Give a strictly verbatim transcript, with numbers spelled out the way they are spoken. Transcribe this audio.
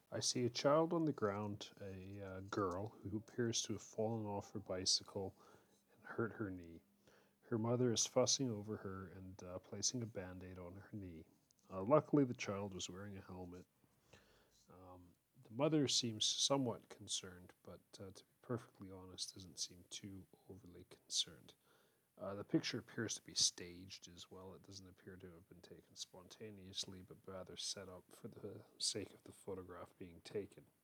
I see a child on the ground, a uh, girl who appears to have fallen off her bicycle and hurt her knee. Her mother is fussing over her and uh, placing a band aid on her knee. Uh, luckily, the child was wearing a helmet. Um, the mother seems somewhat concerned, but uh, to be perfectly honest, doesn't seem too overly concerned. Uh, the picture appears to be staged as well. It doesn't appear to have been taken spontaneously, but rather set up for the sake of the photograph being taken.